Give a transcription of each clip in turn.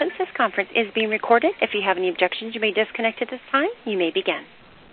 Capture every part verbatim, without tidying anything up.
announcements. This conference is being recorded. If you have any objections, you may disconnect at this time. You may begin.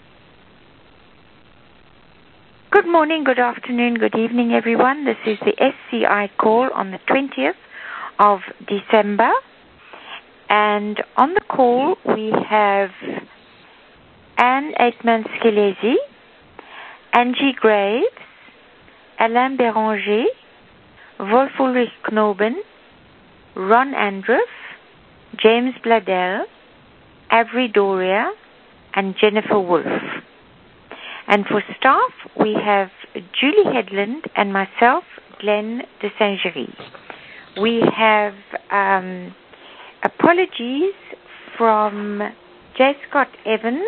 Good morning, good afternoon, good evening, everyone. This is the S C I call on the twentieth of December. And on the call, we have Anne Eitman-Scalesi, Angie Graves, Alain Béranger, Wolf Ulrich Knoben, Ron Andruff, James Bladel, Avery Doria, and Jennifer Wolf. And for staff, we have Julie Headland and myself, Glenn de Saint-Géry. We have um, apologies from J. Scott Evans,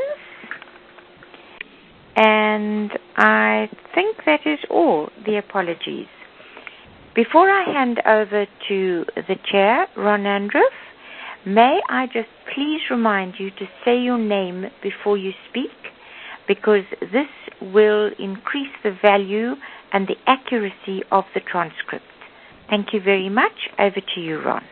and I think that is all the apologies. Before I hand over to the chair, Ron Andruff, may I just please remind you to say your name before you speak, because this will increase the value and the accuracy of the transcript. Thank you very much. Over to you, Ron.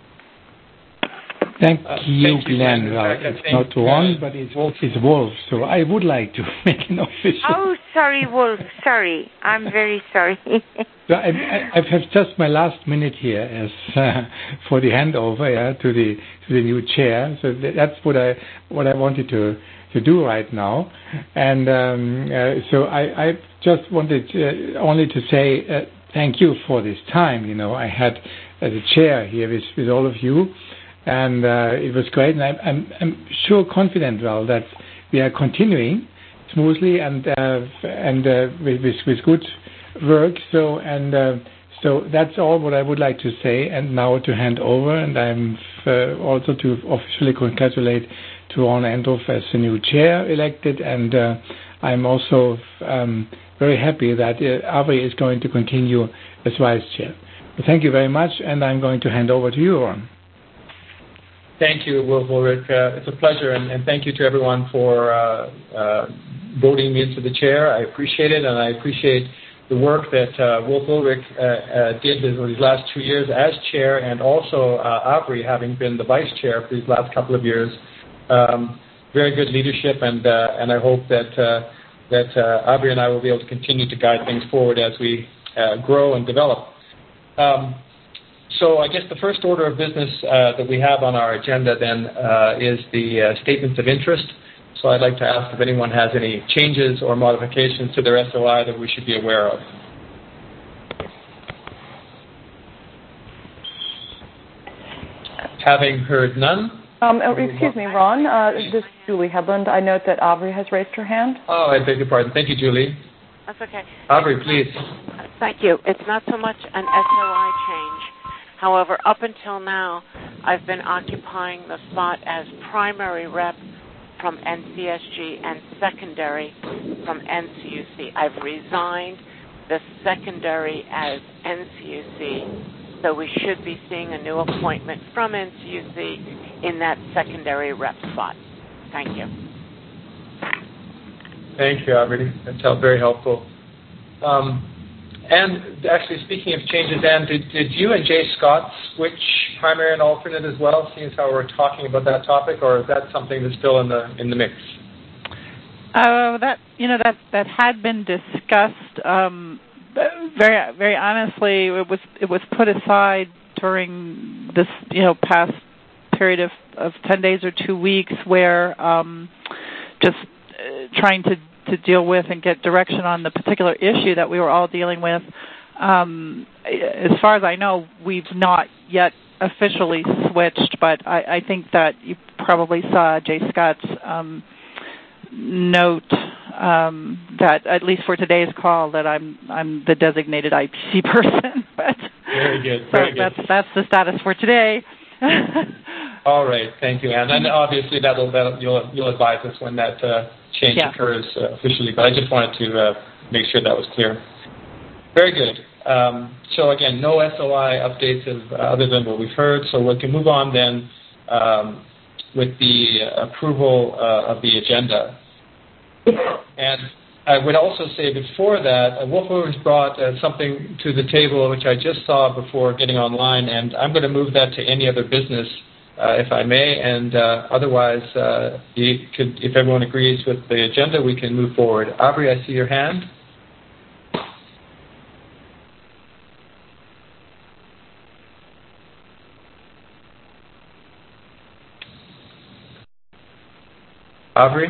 Thank uh, you, thank you, Glenn. Glenn. Well, fact, it's think, not Ron, uh, but it's Wolf. It's Wolf. So I would like to make an official. Oh, sorry, Wolf. Sorry. I'm very sorry. So I, I, I have just my last minute here as uh, for the handover yeah, to the to the new chair. So that's what I what I wanted to to do right now. And um, uh, so I, I just wanted uh, only to say uh, thank you for this time. You know, I had uh, the chair here with, with all of you. And uh, it was great, and I'm, I'm, I'm sure, confident, well, that we are continuing smoothly and uh, and uh, with, with with good work. So and uh, so that's all what I would like to say. And now to hand over, and I'm uh, also to officially congratulate to Ron Andruff as the new chair elected, and uh, I'm also um, very happy that uh, Avery is going to continue as vice chair. So thank you very much, and I'm going to hand over to you, Ron. Thank you, Wolf Ulrich. Uh, it's a pleasure, and, and thank you to everyone for uh, uh, voting me into the chair. I appreciate it, and I appreciate the work that uh, Wolf Ulrich uh, uh, did over these last two years as chair, and also uh, Avery having been the vice chair for these last couple of years. Um, very good leadership, and uh, and I hope that uh, that uh, Avery and I will be able to continue to guide things forward as we uh, grow and develop. Um, So I guess the first order of business uh, that we have on our agenda then uh, is the uh, statements of interest. So I'd like to ask if anyone has any changes or modifications to their S O I that we should be aware of. Having heard none. Um, excuse me, Ron. Uh, this is Julie Headland. I note that Avery has raised her hand. Oh, I beg your pardon. Thank you, Julie. That's okay. Avery, please. Thank you. It's not so much an S O I change. However, up until now, I've been occupying the spot as primary rep from N C S G and secondary from N C U C. I've resigned the secondary as N C U C, so we should be seeing a new appointment from N C U C in that secondary rep spot. Thank you. Thank you, Avery. That's very helpful. Um, And actually, speaking of changes, Anne, did, did you and Jay Scott switch primary and alternate as well, seeing as how we're talking about that topic, or is that something that's still in the in the mix? Uh, that you know that that had been discussed. Um, very very honestly, it was it was put aside during this you know past period of, of ten days or two weeks, where um, just uh, trying to. to deal with and get direction on the particular issue that we were all dealing with. Um, as far as I know, we've not yet officially switched, but I, I think that you probably saw Jay Scott's um, note um, that, at least for today's call, that I'm I'm the designated I P C person. But very good. So very that's good. that's the status for today. All right. Thank you, Anne. And obviously, that'll, that'll you'll you'll advise us when that uh, change yeah. occurs uh, officially. But I just wanted to uh, make sure that was clear. Very good. Um, so again, no S O I updates of, uh, other than what we've heard. So we can move on then um, with the approval uh, of the agenda. And I would also say before that, uh, Wolf Ulrich brought uh, something to the table which I just saw before getting online, and I'm going to move that to any other business uh, if I may, and uh, otherwise, uh, you could, if everyone agrees with the agenda, we can move forward. Aubrey, I see your hand. Aubrey?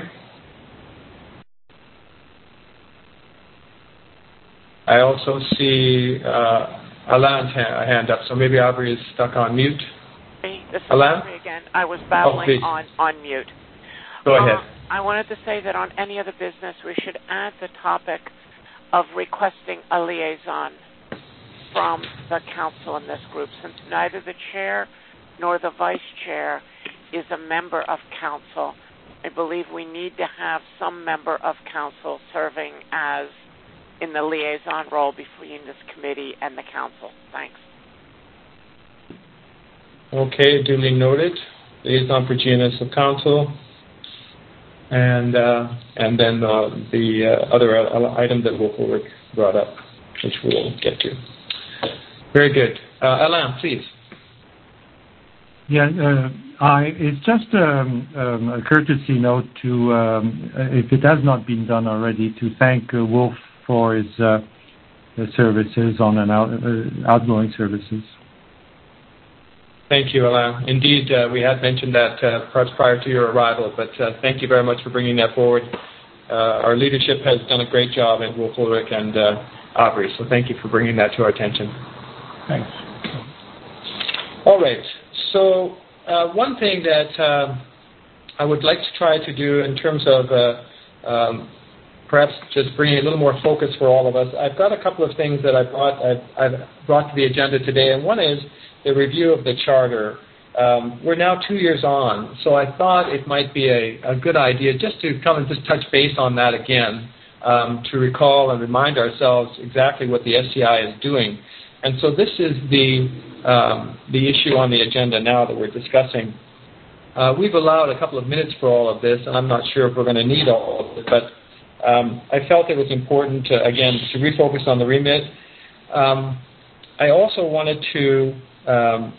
I also see uh, Alain's hand, hand up, so maybe Aubrey is stuck on mute. This is Alain? Aubrey again. I was battling oh, on, on mute. Go ahead. Um, I wanted to say that on any other business, we should add the topic of requesting a liaison from the council in this group, since neither the chair nor the vice chair is a member of council. I believe we need to have some member of council serving as in the liaison role between this committee and the council. Thanks. Okay, duly noted. Liaison for G N S O Council. And uh, and then uh, the uh, other uh, item that Wolf Ulrich brought up, which we'll get to. Very good. Uh, Alain, please. Yeah, uh, I, it's just um, um, a courtesy note to, um, if it has not been done already, to thank uh, Wolf for his uh, services on an out, uh, outgoing services. Thank you, Alain. Indeed, uh, we had mentioned that uh, perhaps prior to your arrival, but uh, thank you very much for bringing that forward. Uh, our leadership has done a great job at Wolf Ulrich and uh, Aubrey, so thank you for bringing that to our attention. Thanks. All right. So uh, one thing that uh, I would like to try to do in terms of uh, um, perhaps just bringing a little more focus for all of us, I've got a couple of things that I brought, I've, I've brought to the agenda today, and one is the review of the charter. Um, we're now two years on, so I thought it might be a, a good idea just to come and just touch base on that again, um, to recall and remind ourselves exactly what the S C I is doing. And so this is the um, the issue on the agenda now that we're discussing. Uh, we've allowed a couple of minutes for all of this, and I'm not sure if we're going to need all of it, but um, I felt it was important, to, again, to refocus on the remit. Um, I also wanted to um,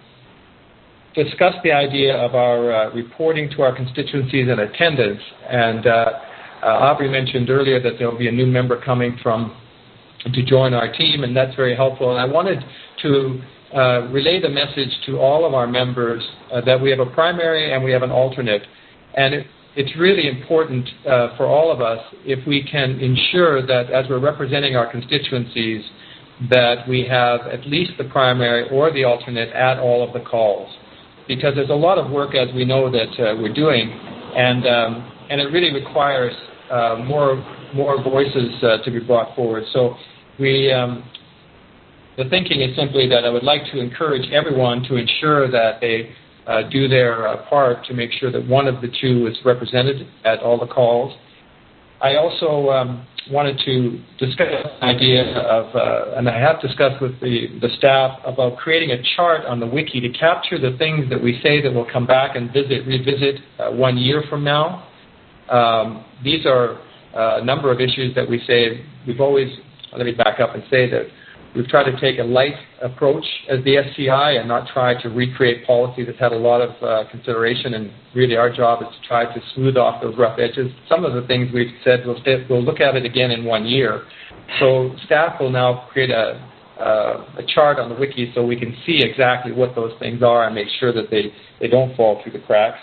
discuss the idea of our uh, reporting to our constituencies and attendance. And uh, uh, Aubrey mentioned earlier that there will be a new member coming from to join our team, and that's very helpful. And I wanted to uh, relay the message to all of our members uh, that we have a primary and we have an alternate. And it, it's really important uh, for all of us if we can ensure that as we're representing our constituencies, that we have at least the primary or the alternate at all of the calls. Because there's a lot of work, as we know, that uh, we're doing, and um, and it really requires uh, more more voices uh, to be brought forward. So we, um, the thinking is simply that I would like to encourage everyone to ensure that they uh, do their uh, part to make sure that one of the two is represented at all the calls. I also um, wanted to discuss the idea of, uh, and I have discussed with the, the staff about creating a chart on the wiki to capture the things that we say that we'll come back and visit, revisit uh, one year from now. Um, these are uh, a number of issues that we say we've always, let me back up and say that we've tried to take a light approach as the S C I and not try to recreate policy that's had a lot of uh, consideration, and really our job is to try to smooth off those rough edges. Some of the things we've said, we'll, stay, we'll look at it again in one year. So staff will now create a, uh, a chart on the wiki so we can see exactly what those things are and make sure that they, they don't fall through the cracks.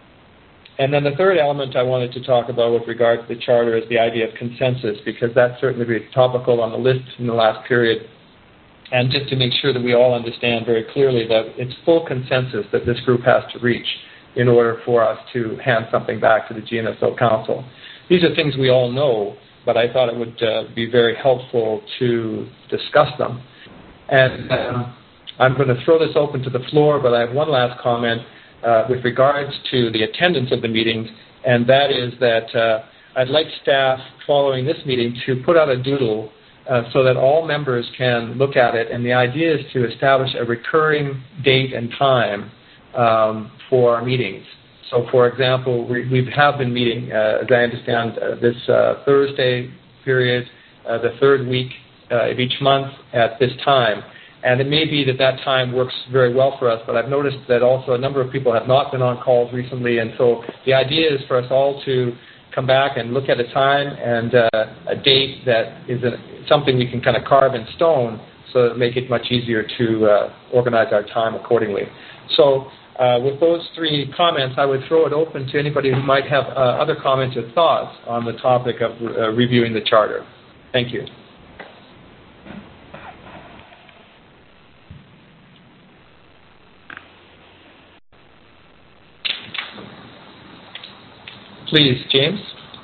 And then the third element I wanted to talk about with regard to the charter is the idea of consensus, because that's certainly been topical on the list in the last period. And just to make sure that we all understand very clearly that it's full consensus that this group has to reach in order for us to hand something back to the G N S O Council. These are things we all know, but I thought it would uh, be very helpful to discuss them. And um, I'm going to throw this open to the floor, but I have one last comment uh, with regards to the attendance of the meetings, and that is that uh, I'd like staff following this meeting to put out a doodle Uh, so that all members can look at it. And the idea is to establish a recurring date and time um, for our meetings. So, for example, we, we have been meeting, uh, as I understand, uh, this uh, Thursday period, uh, the third week uh, of each month at this time. And it may be that that time works very well for us, but I've noticed that also a number of people have not been on calls recently, and so the idea is for us all to come back and look at a time and uh, a date that is a, something we can kind of carve in stone, so that make it much easier to uh, organize our time accordingly. So uh, with those three comments, I would throw it open to anybody who might have uh, other comments or thoughts on the topic of uh, reviewing the Charter. Thank you. Please, James.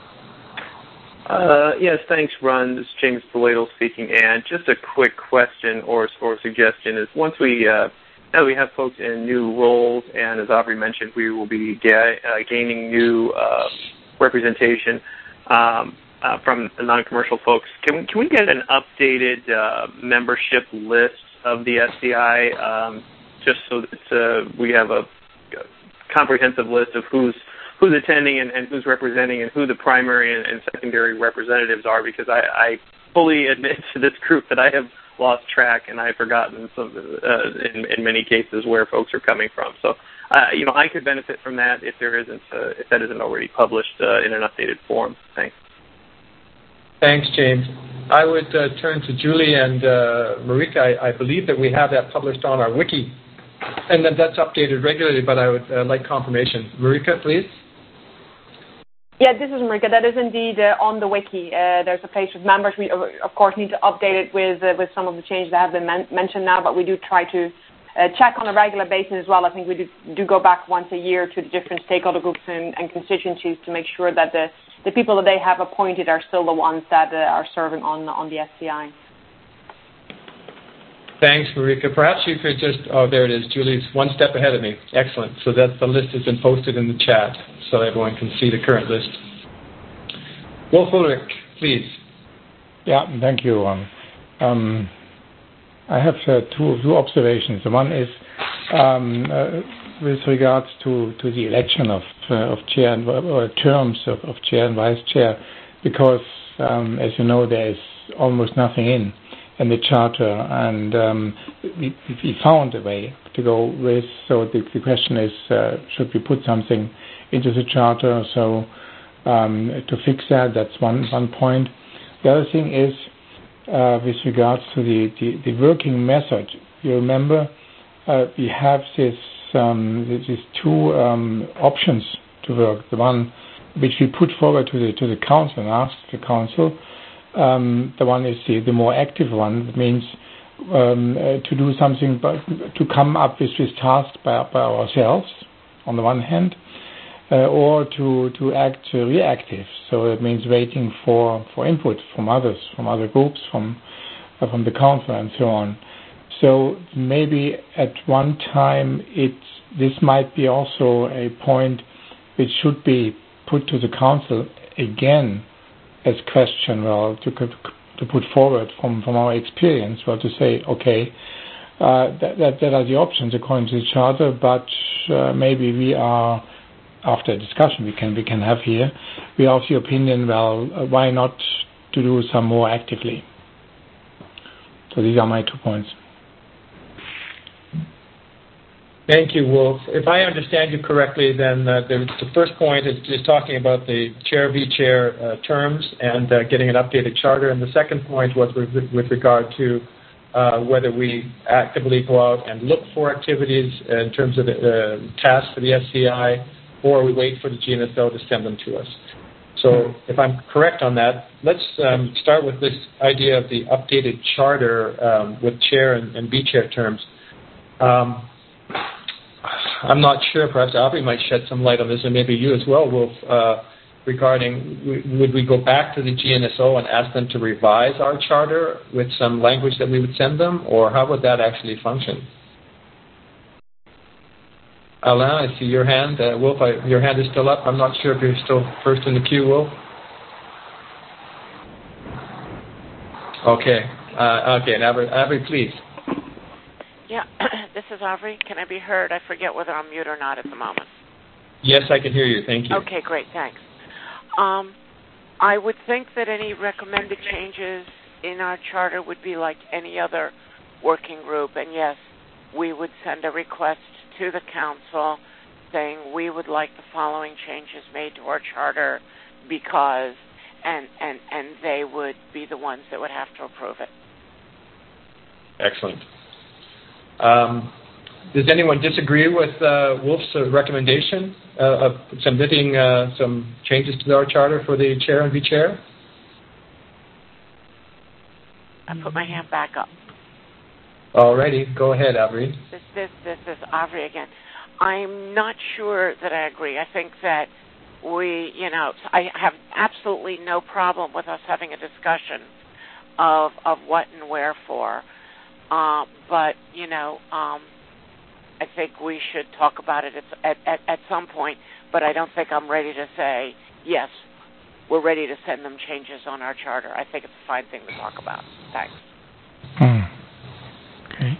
Uh, yes, thanks, Ron. This is James Beladle speaking. And just a quick question or, or suggestion is once we, uh, now we have folks in new roles, and as Aubrey mentioned, we will be ga- uh, gaining new uh, representation um, uh, from the non-commercial folks. Can we, can we get an updated uh, membership list of the S C I um, just so that uh, we have a comprehensive list of who's who's attending and, and who's representing and who the primary and, and secondary representatives are, because I, I fully admit to this group that I have lost track and I've forgotten some, uh, in, in many cases where folks are coming from. So, uh, you know, I could benefit from that if there isn't, uh, if that isn't already published uh, in an updated form. Thanks. Thanks, James. I would uh, turn to Julie and uh, Marika. I, I believe that we have that published on our wiki, and that that's updated regularly, but I would uh, like confirmation. Marika, please. Yeah, this is Marika. That is indeed uh, on the wiki. Uh, there's a page with members. We, uh, of course, need to update it with uh, with some of the changes that have been men- mentioned now, but we do try to uh, check on a regular basis as well. I think we do, do go back once a year to the different stakeholder groups and, and constituencies to make sure that the, the people that they have appointed are still the ones that uh, are serving on, on the S C I. Thanks, Marika. Perhaps you could just, oh, there it is. Julie's one step ahead of me. Excellent. So that the list has been posted in the chat so everyone can see the current list. Wolf Ulrich, please. Yeah, thank you. Um, um, I have uh, two, two observations. The one is um, uh, with regards to, to the election of, uh, of chair and or terms of, of chair and vice chair, because, um, as you know, there is almost nothing in. in the Charter, and um, we, we found a way to go with. So the, the question is, uh, should we put something into the Charter? So um, to fix that, that's one one point. The other thing is uh, with regards to the, the, the working method. You remember uh, we have this um, these two um, options to work. The one which we put forward to the to the Council and asked the Council. Um, the one is the, the more active one. That means um, uh, to do something, but to come up with this task by, by ourselves, on the one hand, uh, or to to act uh, reactive. So it means waiting for, for input from others, from other groups, from uh, from the council, and so on. So maybe at one time it this might be also a point which should be put to the council again as question, well, to to put forward from, from our experience, well, to say, okay, uh, that, that that are the options according to the Charter, but uh, maybe we are, after a discussion we can we can have here, we are of the opinion, well, uh, why not to do some more actively? So these are my two points. Thank you, Wolf. If I understand you correctly, then uh, the, the first point is, is talking about the chair v chair uh, terms and uh, getting an updated charter, and the second point was with, with regard to uh, whether we actively go out and look for activities in terms of the uh, tasks for the S C I, or we wait for the G N S O to send them to us. So if I'm correct on that, let's um, start with this idea of the updated charter um, with chair and, and v chair terms. Um, I'm not sure, perhaps Aubrey might shed some light on this, and maybe you as well, Wolf, uh, regarding would we go back to the G N S O and ask them to revise our charter with some language that we would send them, or how would that actually function? Alain, I see your hand. Uh, Wolf, I, your hand is still up. I'm not sure if you're still first in the queue, Wolf. Okay. Uh, okay, and Aubrey, Aubrey, please. Yeah, this is Aubrey. Can I be heard? I forget whether I'm mute or not at the moment. Yes, I can hear you. Thank you. Okay, great. Thanks. Um, I would think that any recommended changes in our charter would be like any other working group. And yes, we would send a request to the council saying we would like the following changes made to our charter because, and, and, and they would be the ones that would have to approve it. Excellent. Um, does anyone disagree with uh, Wolf's uh, recommendation uh, of submitting uh, some changes to our charter for the chair and vice-chair? I put my hand back up. All righty. Go ahead, Avery. This, this, this is Avery again. I'm not sure that I agree. I think that we, you know, I have absolutely no problem with us having a discussion of of what and wherefore. Uh, but, you know, um, I think we should talk about it at, at, at some point, but I don't think I'm ready to say, yes, we're ready to send them changes on our charter. I think it's a fine thing to talk about. Thanks. Hmm. Okay.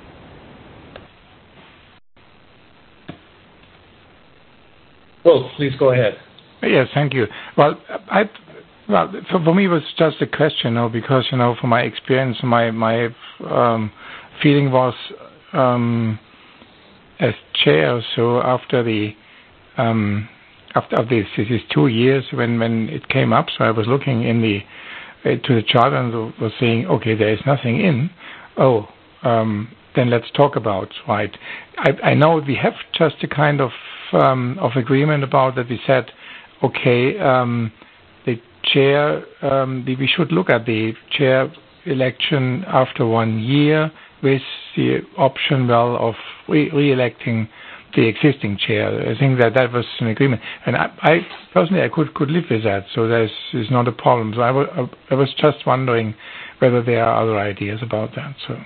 Well, please go ahead. Yes, thank you. Well, I, well, for, for me it was just a question, you know, because, you know, from my experience, my my um, feeling was um, as chair. So after the um, after this, this is two years when, when it came up. So I was looking in the uh, to the charter and was saying, okay, there is nothing in. Oh, um, then let's talk about right. I, I know we have just a kind of um, of agreement about that. We said, okay, um, the chair, um, the, we should look at the chair election after one year with the option, well, of re- re-electing the existing chair. I think that that was an agreement, and I, I personally I could could live with that. So there's is not a problem. So I, w- I was just wondering whether there are other ideas about that. So.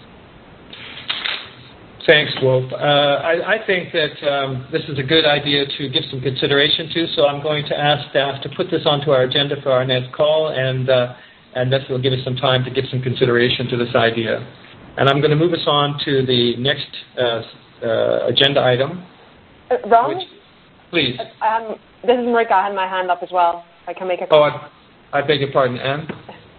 Thanks, Wolf. Uh, I, I think that um, this is a good idea to give some consideration to, so I'm going to ask staff to put this onto our agenda for our next call, and uh, and this will give us some time to give some consideration to this idea. And I'm going to move us on to the next uh, uh, agenda item. Uh, Ron? Which, please. Um, this is Marika. I had my hand up as well. I can make a comment. Oh, I, I beg your pardon, Anne?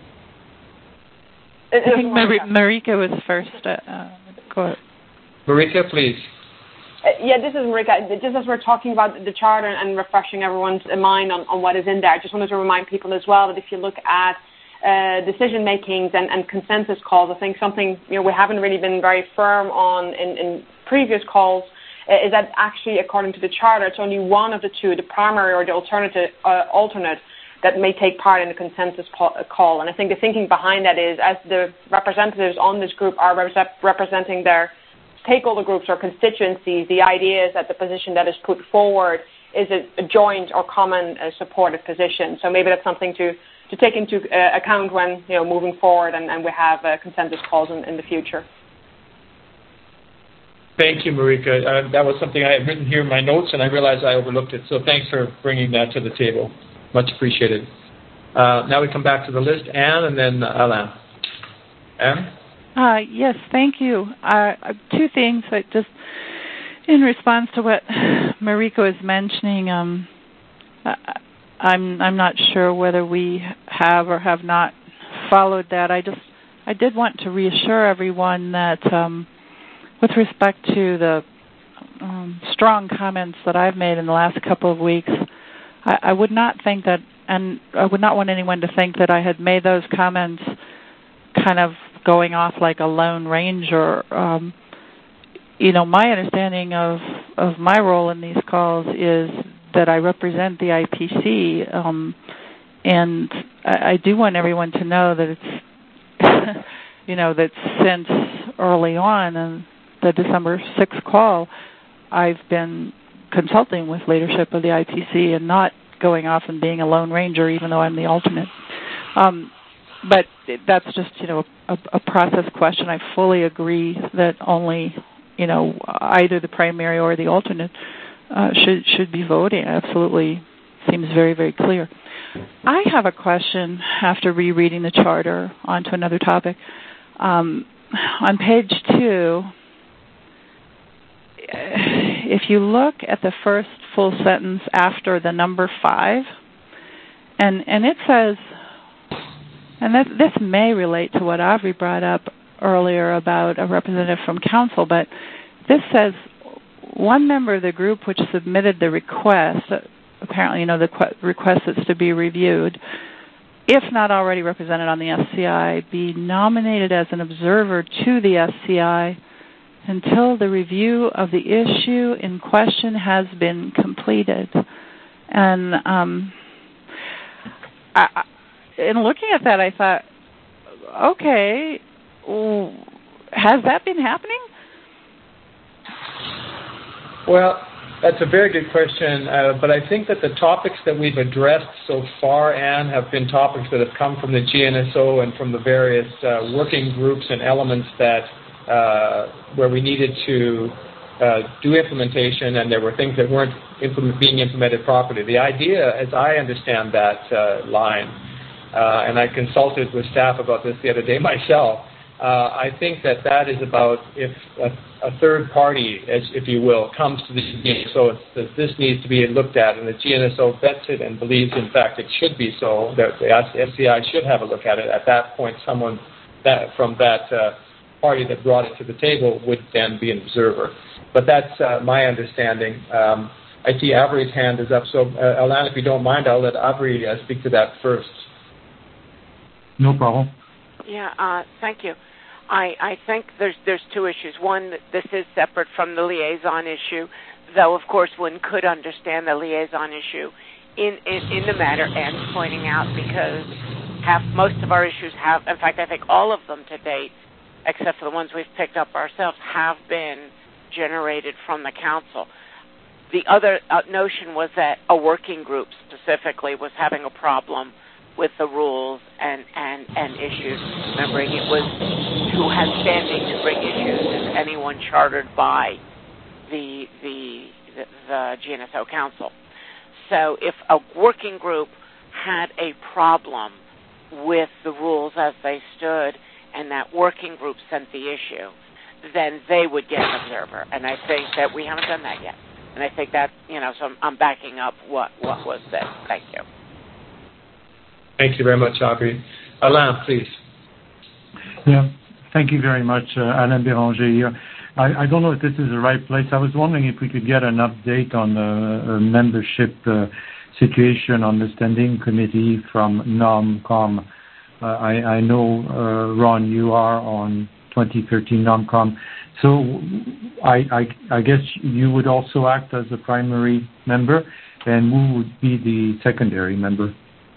I think Marika. Marika was first. Uh, go ahead. Marika, please. Uh, yeah, this is Marika. Just as we're talking about the charter and refreshing everyone's mind on, on what is in there, I just wanted to remind people as well that if you look at uh, decision makings and, and consensus calls, I think something you know we haven't really been very firm on in, in previous calls uh, is that actually, according to the charter, it's only one of the two, the primary or the alternative uh, alternate, that may take part in the consensus call. And I think the thinking behind that is, as the representatives on this group are rep- representing their stakeholder groups or constituencies, the idea is that the position that is put forward is a, a joint or common uh, supported position. So maybe that's something to, to take into uh, account when you know moving forward and, and we have uh, consensus calls in, in the future. Thank you, Marika. Uh, that was something I had written here in my notes, and I realized I overlooked it. So thanks for bringing that to the table. Much appreciated. Uh, now we come back to the list. Anne and then Alain. Anne? Uh, yes, thank you. Uh, two things that just in response to what Marika was mentioning, um, I'm I'm not sure whether we have or have not followed that. I just I did want to reassure everyone that um, with respect to the um, strong comments that I've made in the last couple of weeks, I, I would not think that, and I would not want anyone to think that I had made those comments kind of going off like a lone ranger. Um, you know, my understanding of, of my role in these calls is that I represent the I P C, um, and I, I do want everyone to know that it's, you know, that since early on in the December sixth call, I've been consulting with leadership of the I P C and not going off and being a lone ranger, even though I'm the alternate. Um, But that's just, you know, a, a process question. I fully agree that only, you know, either the primary or the alternate uh, should should be voting. Absolutely seems very, very clear. I have a question after rereading the charter onto another topic. Um, on page two, if you look at the first full sentence after the number five, and, and it says, and this, this may relate to what Avery brought up, earlier about a representative from council, but this says one member of the group which submitted the request, apparently, you know, the request is to be reviewed, if not already represented on the S C I, be nominated as an observer to the S C I until the review of the issue in question has been completed. And um, I, in looking at that, I thought, okay, well, has that been happening? Well, that's a very good question, uh, but I think that the topics that we've addressed so far, Anne, have been topics that have come from the G N S O and from the various uh, working groups and elements that uh, where we needed to uh, do implementation, and there were things that weren't implement, being implemented properly. The idea, as I understand that uh, line, uh, and I consulted with staff about this the other day myself, Uh, I think that that is about if a, a third party, as, if you will, comes to the G N S O and says this needs to be looked at, and the G N S O vets it and believes, in fact, it should be so, that the S C I should have a look at it. At that point, someone that, from that uh, party that brought it to the table would then be an observer. But that's uh, my understanding. Um, I see Avery's hand is up, so uh, Alain, if you don't mind, I'll let Avery uh, speak to that first. No problem. Yeah, uh, thank you. I, I think there's there's two issues. One, this is separate from the liaison issue, though, of course, one could understand the liaison issue in, in, in the matter Anne's pointing out, because half, most of our issues have, in fact, I think all of them to date, except for the ones we've picked up ourselves, have been generated from the council. The other uh, notion was that a working group specifically was having a problem with the rules and, and, and issues. Remembering it was who has standing to bring issues is anyone chartered by the, the, the, the G N S O Council. So if a working group had a problem with the rules as they stood and that working group sent the issue, then they would get an observer. And I think that we haven't done that yet. And I think that, you know, so I'm, I'm backing up what, what was said. Thank you. Thank you very much, Aubrey. Alain, please. Yeah, thank you very much, uh, Alain Béranger here. I, I don't know if this is the right place. I was wondering if we could get an update on the uh, membership uh, situation on the standing committee from NOMCOM. Uh, I, I know, uh, Ron, you are on twenty thirteen NOMCOM. So I, I, I guess you would also act as a primary member, and who would be the secondary member?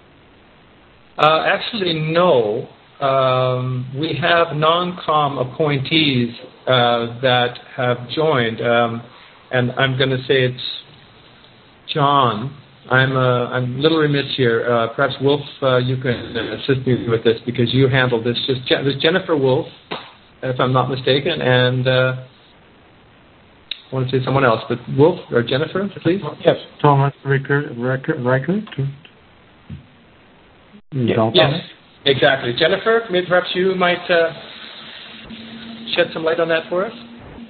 Uh, actually, no. Um, we have non-com appointees uh, that have joined, um, and I'm going to say it's John. I'm, uh, I'm a little remiss here. Uh, perhaps, Wolf, uh, you can assist me with this because you handled this. Just Je- there's Jennifer Wolf, if I'm not mistaken, and uh, I want to say someone else, but Wolf or Jennifer, please. Yes, Thomas Riker. Riker, Riker Yes, yes, exactly. Jennifer, maybe perhaps you might uh, shed some light on that for us?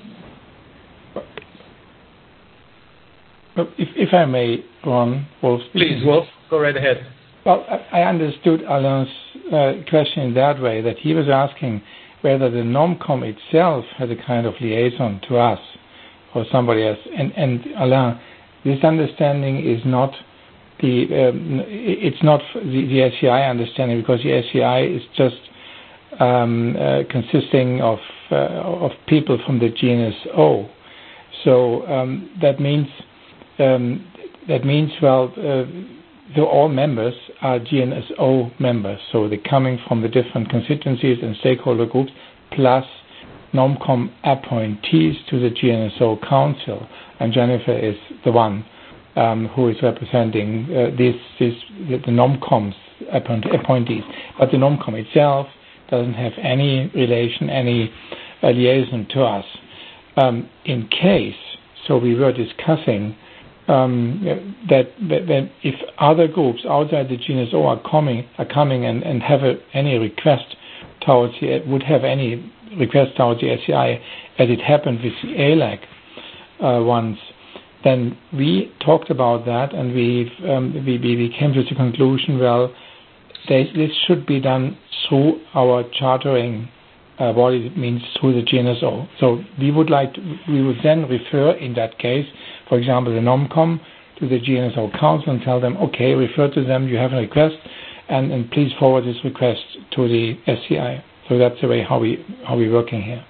If, if I may, Ron, Wolf. Please, Wolf, go right ahead. Well, I understood Alain's uh, question in that way, that he was asking whether the NOMCOM itself had a kind of liaison to us or somebody else. And, and Alain, this understanding is not The, um, it's not the, the S C I understanding, because the S C I is just um, uh, consisting of uh, of people from the G N S O. So um, that means um, that means well, uh, the, all members are G N S O members. So they're coming from the different constituencies and stakeholder groups, plus NOMCOM appointees to the G N S O Council, and Jennifer is the one Um, who is representing uh, this, this, the, the NOMCOM's appointees. But the NOMCOM itself doesn't have any relation, any uh, liaison to us. Um, in case, so we were discussing um, that, that, that if other groups outside the G N S O are coming, are coming and, and have a, any request towards the, would have any request towards the S C I, as it happened with the A L A C uh, once, then we talked about that, and we um, we, we came to the conclusion, well, they, this should be done through our chartering uh, body means through the G N S O. So we would like to, we would then refer in that case, for example, the NOMCOM to the G N S O Council and tell them, okay, refer to them, you have a request, and, and please forward this request to the S C I. So that's the way how we how we're working here.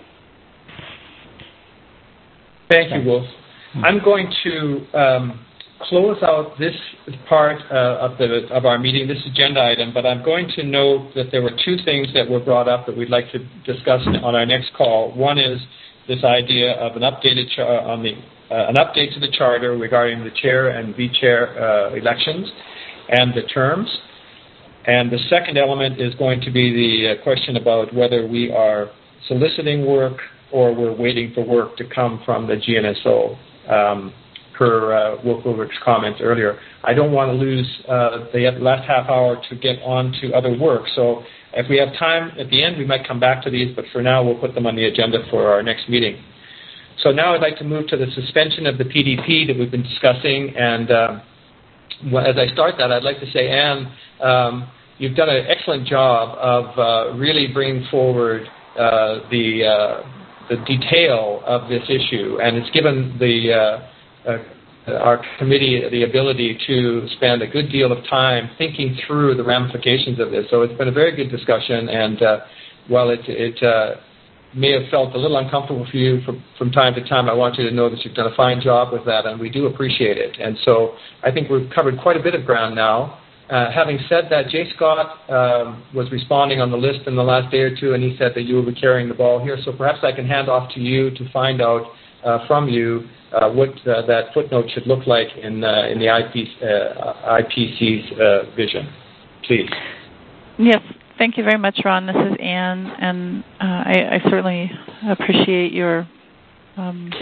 Thank you, Wolf. Mm-hmm. I'm going to um, close out this part uh, of the of our meeting, this agenda item, but I'm going to note that there were two things that were brought up that we'd like to discuss on our next call. One is this idea of an updated char- on the uh, an update to the charter regarding the chair and v-chair uh, elections and the terms. And the second element is going to be the uh, question about whether we are soliciting work or we're waiting for work to come from the G N S O, um, per uh, Wolf Ulrich's comments earlier. I don't want to lose uh, the last half hour to get on to other work. So if we have time at the end, we might come back to these, but for now, we'll put them on the agenda for our next meeting. So now I'd like to move to the suspension of the P D P that we've been discussing. And uh, well, as I start that, I'd like to say, Anne, um, you've done an excellent job of uh, really bringing forward uh, the uh, the detail of this issue, and it's given the uh, uh, our committee the ability to spend a good deal of time thinking through the ramifications of this. So it's been a very good discussion, and uh, while it, it uh, may have felt a little uncomfortable for you from, from time to time, I want you to know that you've done a fine job with that, and we do appreciate it. And so I think we've covered quite a bit of ground now. Uh, having said that, Jay Scott um, was responding on the list in the last day or two, and he said that you will be carrying the ball here. So perhaps I can hand off to you to find out uh, from you uh, what uh, that footnote should look like in uh, in the I P, uh, I P C's uh, vision. Please. Yes, thank you very much, Ron. This is Anne, and uh, I, I certainly appreciate your um,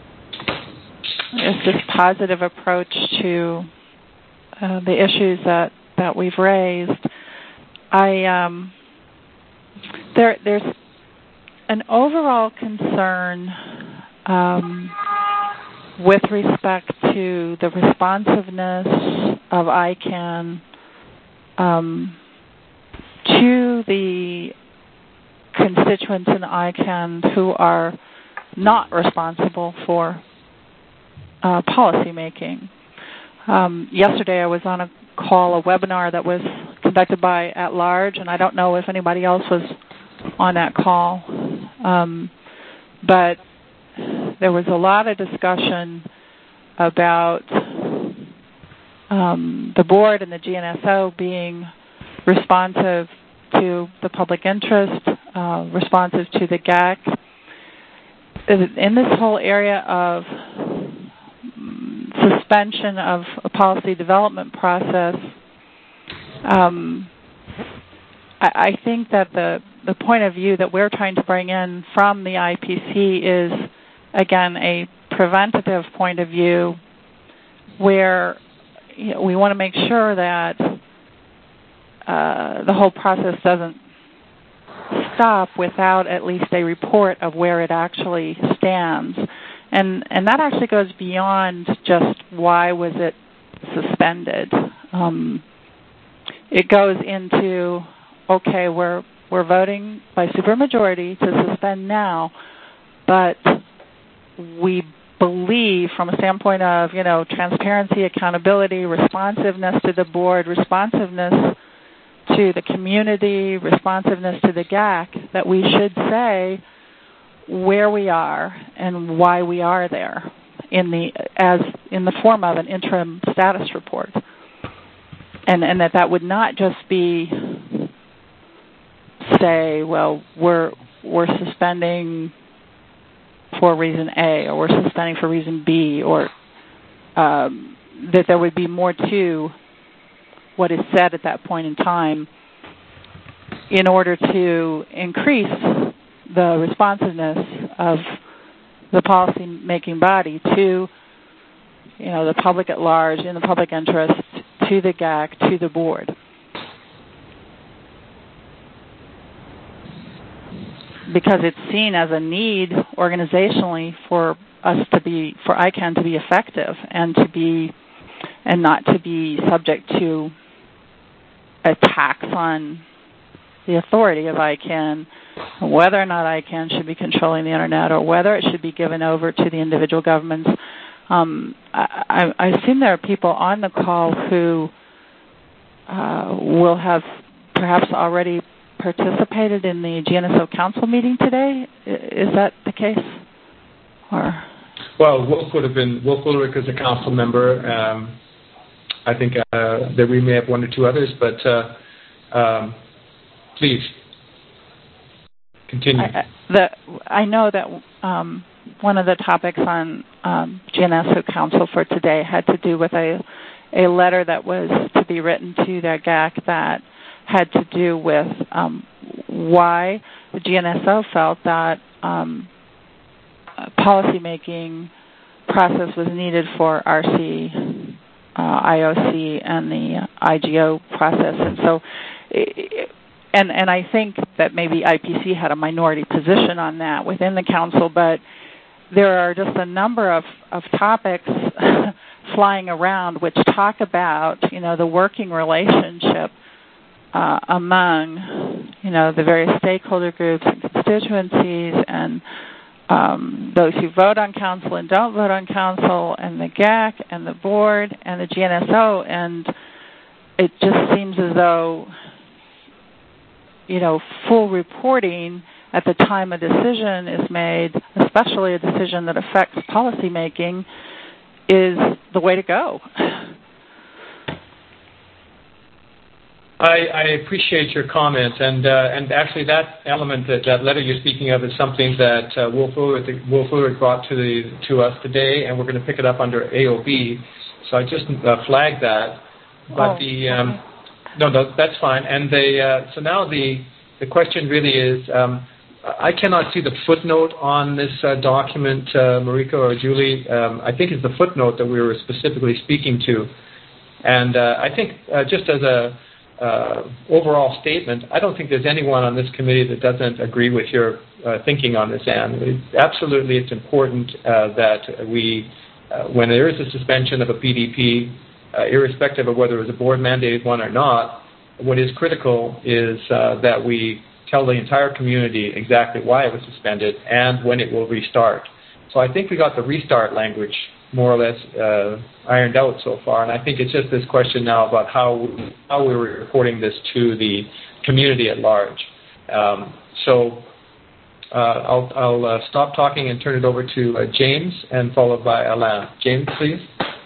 this positive approach to uh, the issues that. that we've raised. I um, there there's an overall concern um, with respect to the responsiveness of I CAN um, to the constituents in I CAN who are not responsible for uh, policy making. Um, yesterday I was on a call, a webinar that was conducted by At Large, and I don't know if anybody else was on that call. Um, but there was a lot of discussion about um, the board and the G N S O being responsive to the public interest, uh, responsive to the G A C. In this whole area of suspension of a policy development process, um, I, I think that the, the point of view that we're trying to bring in from the I P C is, again, a preventative point of view where you know, we want to make sure that uh, the whole process doesn't stop without at least a report of where it actually stands. And and that actually goes beyond just why was it suspended. Um, it goes into, okay, we're we're voting by supermajority to suspend now, but we believe from a standpoint of, you know, transparency, accountability, responsiveness to the board, responsiveness to the community, responsiveness to the G A C, that we should say where we are and why we are there in the as in the form of an interim status report, and and that that would not just be say, well, we're we're suspending for reason A, or we're suspending for reason B, or um, that there would be more to what is said at that point in time in order to increase the responsiveness of the policy-making body to, you know, the public at large, in the public interest, to the G A C, to the board. Because it's seen as a need organizationally for us to be, for I CAN to be effective and to be, and not to be subject to attacks on the authority of I CAN whether or not ICANN should be controlling the Internet or whether it should be given over to the individual governments. Um, I, I assume there are people on the call who uh, will have perhaps already participated in the G N S O Council meeting today. Is that the case? Or well, Wolf would have been Wolf Ulrich is a council member. Um, I think uh, that we may have one or two others, but uh, um, please continue. I, the, I know that um, one of the topics on um, G N S O Council for today had to do with a a letter that was to be written to the G A C that had to do with um, why the G N S O felt that um, a policymaking process was needed for R C, uh, I O C, and the I G O process. And so, it, and and I think that maybe I P C had a minority position on that within the council, but there are just a number of, of topics flying around which talk about, you know, the working relationship Uh, among, you know, the various stakeholder groups and constituencies and um, those who vote on council and don't vote on council and the G A C and the board and the G N S O. And it just seems as though, you know, full reporting at the time a decision is made, especially a decision that affects policymaking, is the way to go. I, I appreciate your comments, and uh, and actually that element, that, that letter you're speaking of, is something that uh, Wolf Ulrich, Wolf Ulrich brought to the to us today, and we're going to pick it up under A O B. So I just uh, flagged that. But oh, the um, no, no, that's fine. And they uh, so now the the question really is, um, I cannot see the footnote on this uh, document, uh, Marika or Julie. Um, I think it's the footnote that we were specifically speaking to, and uh, I think uh, just as a Uh, overall statement, I don't think there's anyone on this committee that doesn't agree with your uh, thinking on this, Anne. It, absolutely, it's important uh, that we, uh, when there is a suspension of a P D P, uh, irrespective of whether it was a board-mandated one or not, what is critical is uh, that we tell the entire community exactly why it was suspended and when it will restart. So I think we got the restart language more or less uh, ironed out so far, and I think it's just this question now about how we, how we were reporting this to the community at large. Um, so uh, I'll, I'll uh, stop talking and turn it over to uh, James, and followed by Alain. James, please.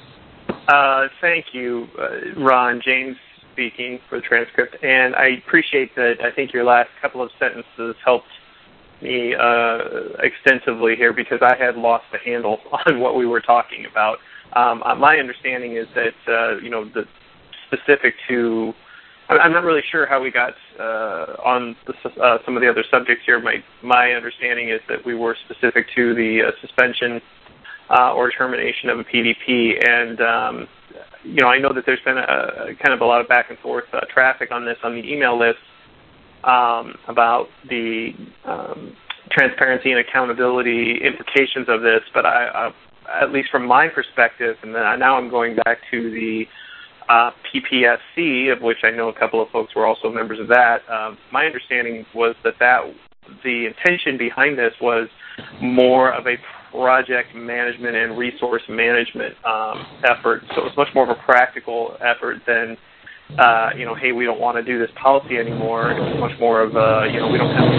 Uh, thank you, uh, Ron. James speaking for the transcript, and I appreciate that. I think your last couple of sentences helped me uh, extensively here, because I had lost the handle on what we were talking about. Um, my understanding is that, uh, you know, the specific to, I'm not really sure how we got uh, on the, uh, some of the other subjects here. My, my understanding is that we were specific to the uh, suspension uh, or termination of a P D P. And, um, you know, I know that there's been a, kind of a lot of back and forth uh, traffic on this on the email list. Um, about the um, transparency and accountability implications of this, but I, I, at least from my perspective, and then I, now I'm going back to the uh, P P S C, of which I know a couple of folks were also members of that. Um, my understanding was that, that the intention behind this was more of a project management and resource management um, effort, so it was much more of a practical effort than Uh, you know, hey, we don't want to do this policy anymore. It was much more of a, you know, we don't have.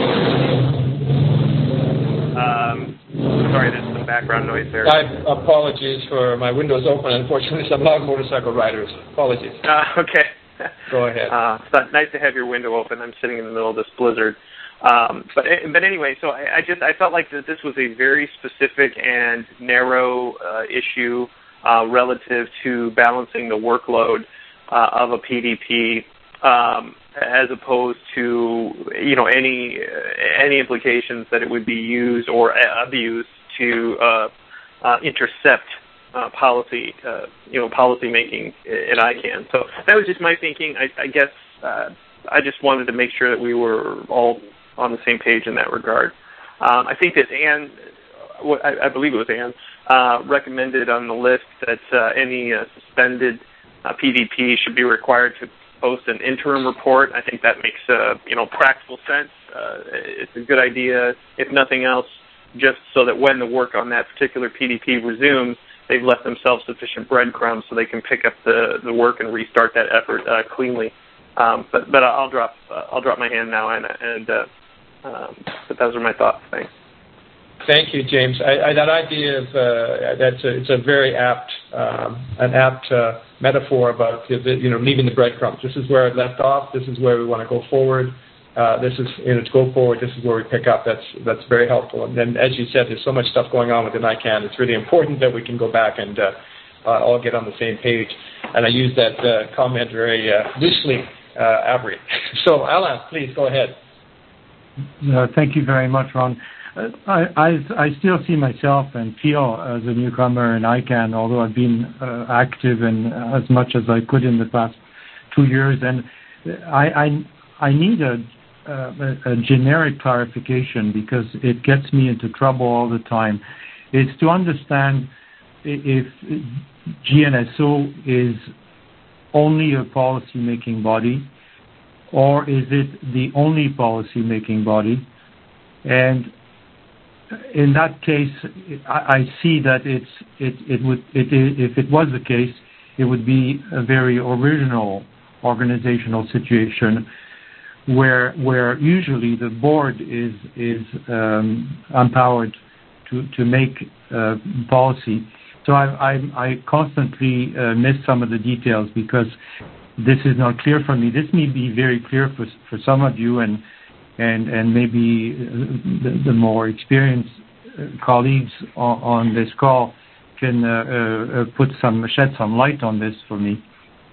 Um, sorry, there's some background noise there. I apologies for my windows open. Unfortunately, some loud motorcycle riders. Apologies. Uh, okay. Go ahead. Uh, it's nice to have your window open. I'm sitting in the middle of this blizzard. Um, but but anyway, so I, I just I felt like that this was a very specific and narrow uh, issue uh, relative to balancing the workload Uh, of a P D P, um, as opposed to, you know, any uh, any implications that it would be used or abused to uh, uh, intercept uh, policy, uh, you know, policy making at ICANN. So that was just my thinking. I, I guess uh, I just wanted to make sure that we were all on the same page in that regard. Um, I think that Anne, I, I believe it was Anne, uh, recommended on the list that uh, any uh, suspended Uh, P D P should be required to post an interim report. I think that makes uh, you know practical sense. uh, it's a good idea, if nothing else, just so that when the work on that particular P D P resumes, they've left themselves sufficient breadcrumbs so they can pick up the, the work and restart that effort uh, cleanly. Um, but but I'll drop uh, I'll drop my hand now, and and uh, um, but those are my thoughts. Thanks. Thank you, James. I, I, that idea of uh, that's a, it's a very apt um, an apt uh, metaphor about the, you know leaving the breadcrumbs. This is where it left off. This is where we want to go forward. Uh, this is you know to go forward. This is where we pick up. That's that's very helpful. And then, as you said, there's so much stuff going on within I CAN. It's really important that we can go back and uh, uh, all get on the same page. And I use that uh, comment very uh, loosely, uh, Avery. So, Alain, please go ahead. Uh, thank you very much, Ron. Uh, I, I, I still see myself and feel as a newcomer in I CAN, although I've been uh, active in as much as I could in the past two years. And I, I, I need a, a, a generic clarification because it gets me into trouble all the time. It's to understand if G N S O is only a policy-making body, or is it the only policy-making body? And in that case, I, I see that it's it it would it, if it was the case, it would be a very original organizational situation where where usually the board is is um, empowered to to make uh, policy. So I I, I constantly uh, miss some of the details because this is not clear for me. This may be very clear for for some of you and. And, and maybe the, the more experienced colleagues on, on this call can uh, uh, put some shed some light on this for me.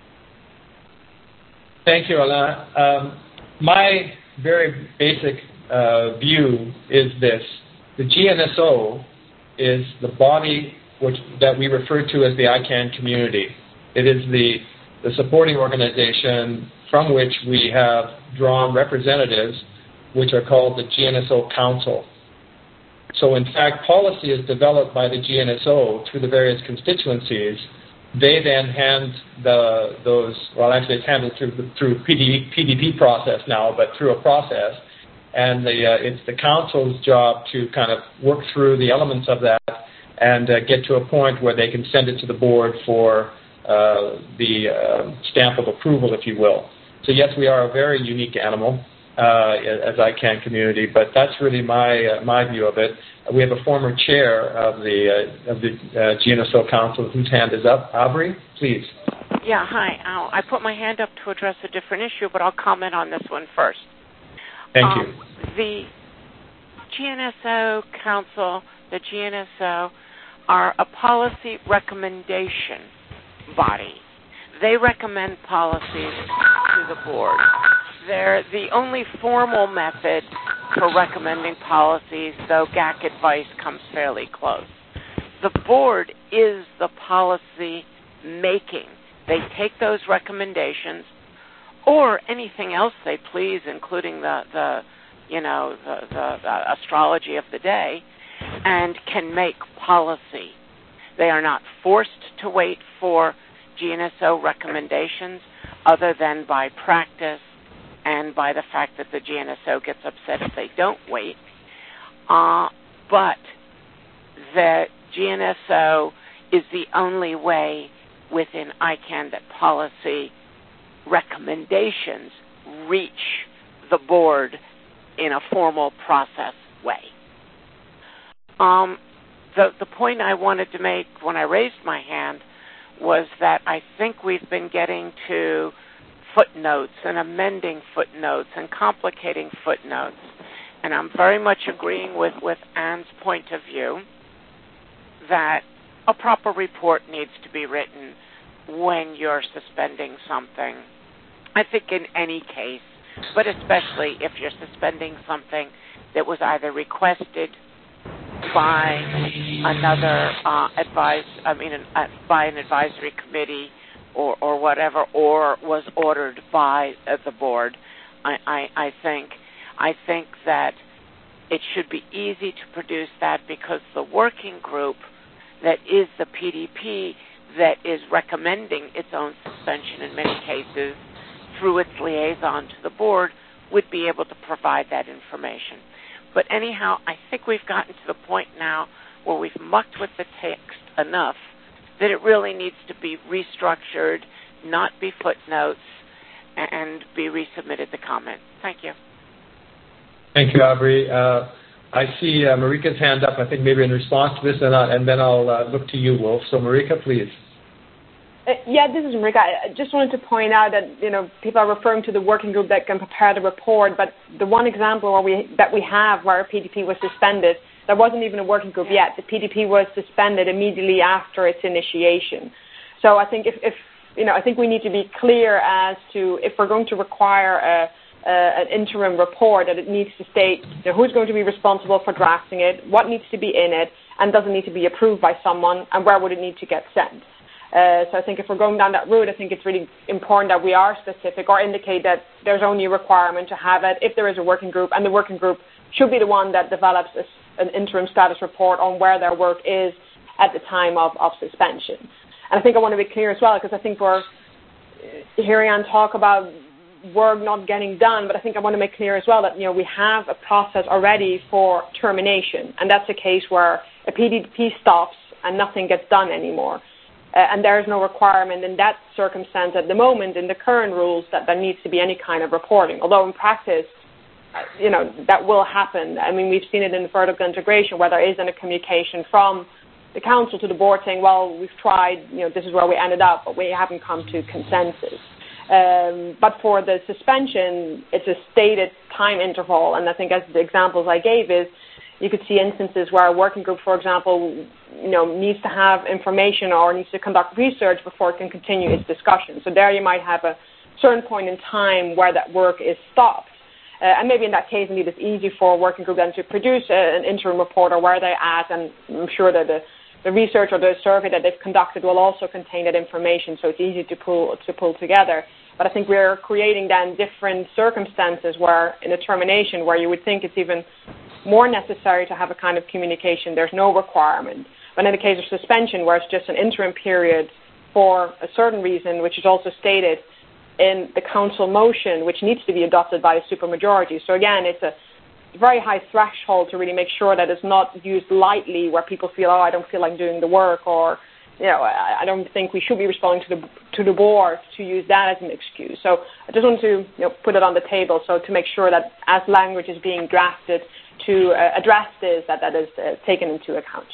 Thank you, Alain. Um, my very basic uh, view is this: the G N S O is the body which that we refer to as the I CAN community. It is the the supporting organization from which we have drawn representatives, which are called the G N S O Council. So in fact, policy is developed by the G N S O through the various constituencies. They then hand the, those, well actually it's handled through through P D P process now, but through a process. And the, uh, it's the council's job to kind of work through the elements of that and uh, get to a point where they can send it to the board for uh, the uh, stamp of approval, if you will. So yes, we are a very unique animal. Uh, as I CAN community, but that's really my uh, my view of it. We have a former chair of the uh, of the uh, G N S O Council whose hand is up. Aubrey, please. Yeah, hi. Uh, I put my hand up to address a different issue, but I'll comment on this one first. Thank um, you. The G N S O Council, the G N S O, are a policy recommendation body. They recommend policies to the board. They're the only formal method for recommending policies, though G A C advice comes fairly close. The board is the policy making. They take those recommendations or anything else they please, including the, the you know, the, the, the astrology of the day, and can make policy. They are not forced to wait for G N S O recommendations other than by practice and by the fact that the G N S O gets upset if they don't wait. Uh, but the G N S O is the only way within I CAN that policy recommendations reach the board in a formal process way. Um, the, the point I wanted to make when I raised my hand was that I think we've been getting to footnotes and amending footnotes and complicating footnotes. And I'm very much agreeing with, with Anne's point of view that a proper report needs to be written when you're suspending something. I think in any case, but especially if you're suspending something that was either requested by another uh, advice, I mean, uh, by an advisory committee or, or whatever, or was ordered by uh, the board. I, I, I think, I think that it should be easy to produce that because the working group that is the P D P that is recommending its own suspension in many cases through its liaison to the board would be able to provide that information. But anyhow, I think we've gotten to the point now where we've mucked with the text enough that it really needs to be restructured, not be footnotes, and be resubmitted to comment. Thank you. Thank you, Aubrey. Uh, I see uh, Marika's hand up, I think maybe in response to this, and, I, and then I'll uh, look to you, Wolf. So, Marika, please. Uh, yeah, this is Marika. I just wanted to point out that, you know, people are referring to the working group that can prepare the report, but the one example where we, that we have where P D P was suspended, there wasn't even a working group yet. The P D P was suspended immediately after its initiation. So I think if, if you know, I think we need to be clear as to if we're going to require a Uh, an interim report, that it needs to state, you know, who's going to be responsible for drafting it, what needs to be in it, and does it need to be approved by someone, and where would it need to get sent. Uh, so I think if we're going down that route, I think it's really important that we are specific or indicate that there's only a requirement to have it if there is a working group, and the working group should be the one that develops a, an interim status report on where their work is at the time of, of suspension. And I think I want to be clear as well, because I think we're hearing Anne talk about work not getting done, but I think I want to make clear as well that, you know, we have a process already for termination, and that's a case where a P D P stops and nothing gets done anymore. Uh, and there is no requirement in that circumstance at the moment in the current rules that there needs to be any kind of reporting, although in practice, uh, you know, that will happen. I mean, we've seen it in the vertical integration where there isn't a communication from the council to the board saying, well, we've tried, you know, this is where we ended up, but we haven't come to consensus. Um, but for the suspension, it's a stated time interval, and I think as the examples I gave is, you could see instances where a working group, for example, you know, needs to have information or needs to conduct research before it can continue its discussion. So there you might have a certain point in time where that work is stopped. Uh, and maybe in that case, indeed, it's easy for a working group then to produce a, an interim report or where they're at, and I'm sure that the The research or the survey that they've conducted will also contain that information, so it's easy to pull to pull together. But I think we're creating then different circumstances where, in a termination, where you would think it's even more necessary to have a kind of communication, there's no requirement. But in the case of suspension, where it's just an interim period for a certain reason, which is also stated in the council motion, which needs to be adopted by a supermajority. So again, it's a very high threshold to really make sure that it's not used lightly, where people feel, oh, I don't feel like doing the work, or, you know, I, I don't think we should be responding to the to the board to use that as an excuse. So I just want to, you know, put it on the table, so to make sure that as language is being drafted to uh, address this, that that is uh, taken into account.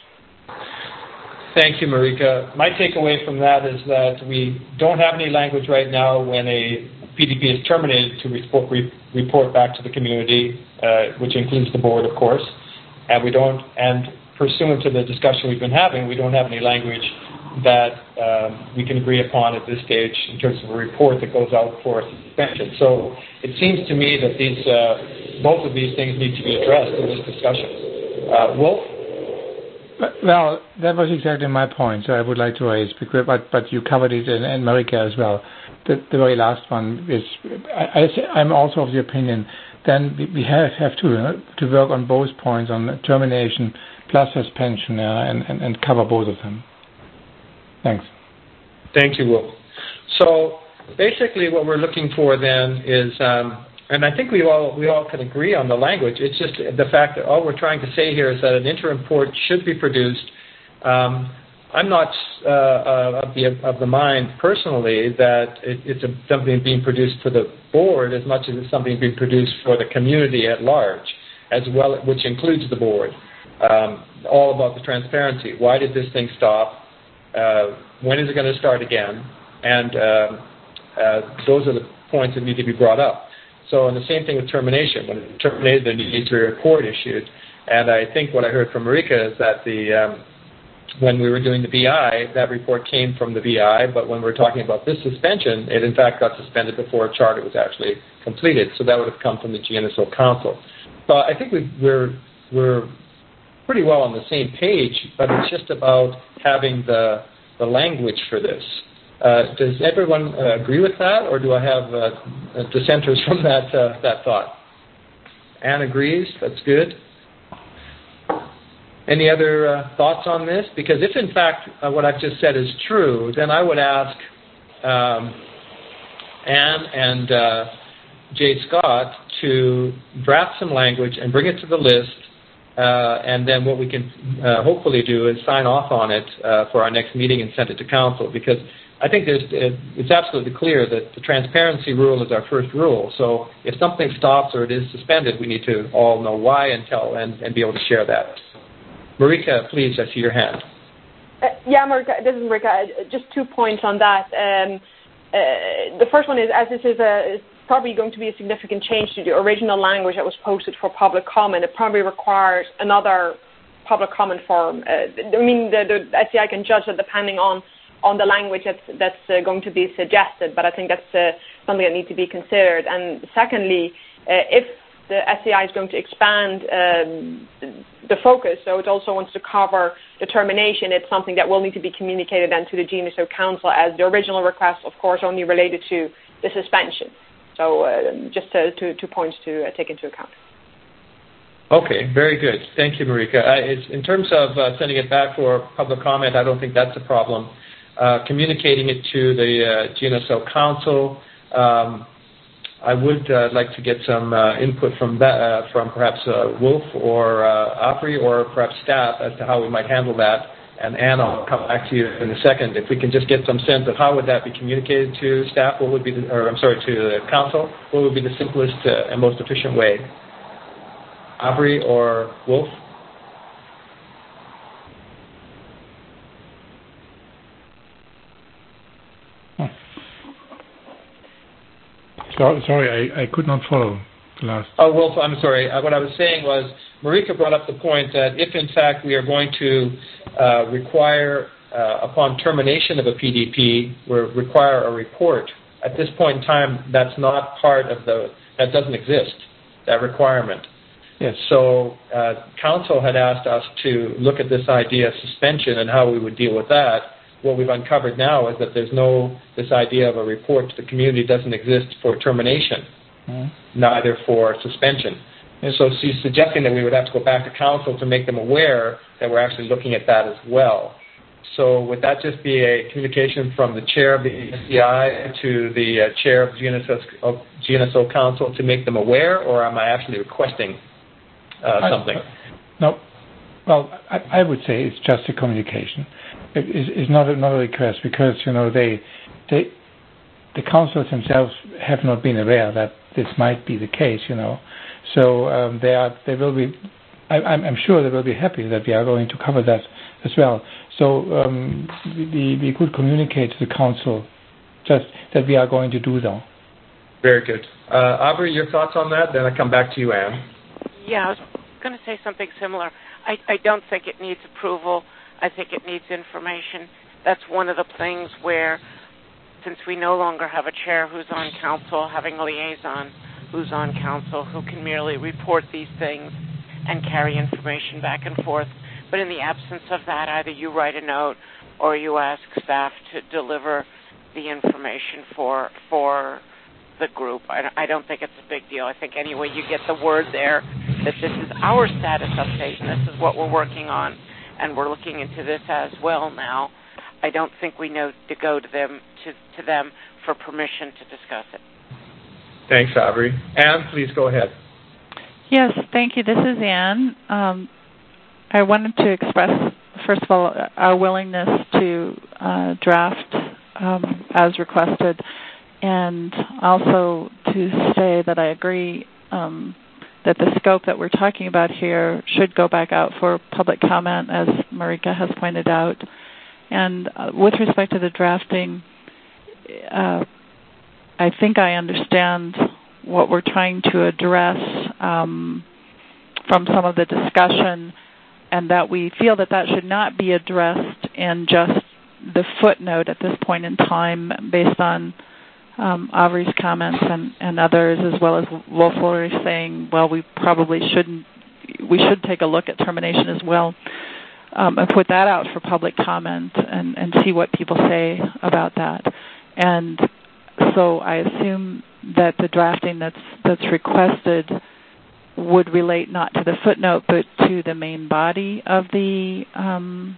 Thank you, Marika. My takeaway from that is that we don't have any language right now when a P D P is terminated to report, re, report back to the community, uh, which includes the board, of course, and we don't, and pursuant to the discussion we've been having, we don't have any language that um, we can agree upon at this stage in terms of a report that goes out for suspension. So it seems to me that these, uh, both of these things need to be addressed in this discussion. Uh, Wolf? Well, that was exactly my point, so I would like to raise, because, but, but you covered it, and, and Marika as well. The, the very last one is, I, I, I'm also of the opinion, then we have, have to uh, to work on both points, on termination plus suspension, uh, and, and, and cover both of them. Thanks. Thank you, Will. So basically what we're looking for then is, um, and I think we all we all can agree on the language. It's just the fact that all we're trying to say here is that an interim report should be produced. Um, I'm not uh, uh, of, the, of the mind personally that it, it's a, something being produced for the board as much as it's something being produced for the community at large, as well, which includes the board. Um, all about the transparency. Why did this thing stop? Uh, when is it going to start again? And uh, uh, those are the points that need to be brought up. So, and the same thing with termination. When it's terminated, there needs to be a report issued. And I think what I heard from Marika is that the um, when we were doing the B I, that report came from the B I, but when we're talking about this suspension, it in fact got suspended before a charter was actually completed. So that would have come from the G N S O Council. So I think we've, we're we're pretty well on the same page, but it's just about having the the language for this. Uh, does everyone uh, agree with that, or do I have uh, dissenters from that uh, that thought? Anne agrees. That's good. Any other uh, thoughts on this? Because if, in fact, uh, what I've just said is true, then I would ask um, Anne and uh, Jay Scott to draft some language and bring it to the list, uh, and then what we can uh, hopefully do is sign off on it uh, for our next meeting and send it to council, because I think there's, it's absolutely clear that the transparency rule is our first rule. So if something stops or it is suspended, we need to all know why and tell and, and be able to share that. Marika, please, I see your hand. Uh, yeah, Marika, this is Marika. Just two points on that. Um, uh, the first one is, as this is a, probably going to be a significant change to the original language that was posted for public comment, it probably requires another public comment form. Uh, I mean, the, the S C I can judge that depending on on the language that's, that's uh, going to be suggested, but I think that's uh, something that needs to be considered. And secondly, uh, if the S C I is going to expand um, the focus, so it also wants to cover determination, it's something that will need to be communicated then to the G N S O Council, as the original request, of course, only related to the suspension. So uh, just uh, two, two points to uh, take into account. Okay, very good. Thank you, Marika. Uh, it's, in terms of uh, sending it back for public comment, I don't think that's a problem. Uh, communicating it to the uh, G N S O Council, um, I would uh, like to get some uh, input from that, uh, from perhaps uh, Wolf or uh, Opry or perhaps staff as to how we might handle that. And Anne, I'll come back to you in a second. If we can just get some sense of how would that be communicated to staff, what would be, the, or I'm sorry, to the council, what would be the simplest uh, and most efficient way? Opry or Wolf? So, sorry, I, I could not follow the last. Oh, Wolf, I'm sorry. Uh, what I was saying was, Marika brought up the point that if, in fact, we are going to uh, require, uh, upon termination of a P D P, we require a report. At this point in time, that's not part of the, that doesn't exist, that requirement. Yes. So uh, council had asked us to look at this idea of suspension and how we would deal with that. What we've uncovered now is that there's no, this idea of a report to the community doesn't exist for termination, mm-hmm. neither for suspension. And so she's suggesting that we would have to go back to council to make them aware that we're actually looking at that as well. So would that just be a communication from the chair of the S C I to the uh, chair of G N S O, G N S O Council to make them aware, or am I actually requesting uh, something? I, no. Well, I, I would say it's just a communication. It, it's not a, not a request, because you know they, they, the councils themselves have not been aware that this might be the case. You know, so um, they are they will be. I, I'm, I'm sure they will be happy that we are going to cover that as well. So um, we, we could communicate to the council just that we are going to do that. Very good. Uh, Aubrey, your thoughts on that? Then I come back to you, Anne. Yeah, I was going to say something similar. I, I don't think it needs approval. I think it needs information. That's one of the things where, since we no longer have a chair who's on council, having a liaison who's on council who can merely report these things and carry information back and forth. But in the absence of that, either you write a note or you ask staff to deliver the information for for the group. I, I don't think it's a big deal. I think anyway you get the word there that this is our status update and this is what we're working on, and we're looking into this as well now. I don't think we know to go to them to, to them for permission to discuss it. Thanks, Aubrey. Anne, please go ahead. Yes, thank you. This is Anne. Um, I wanted to express, first of all, our willingness to uh, draft um, as requested, and also to say that I agree um, that the scope that we're talking about here should go back out for public comment, as Marika has pointed out. And uh, with respect to the drafting, uh, I think I understand what we're trying to address um, from some of the discussion, and that we feel that that should not be addressed in just the footnote at this point in time based on um, Aubrey's comments and, and others, as well as Wolf Ulrich saying, well, we probably shouldn't, we should take a look at termination as well, um, and put that out for public comment and, and see what people say about that. And so I assume that the drafting that's that's requested would relate not to the footnote but to the main body of the um,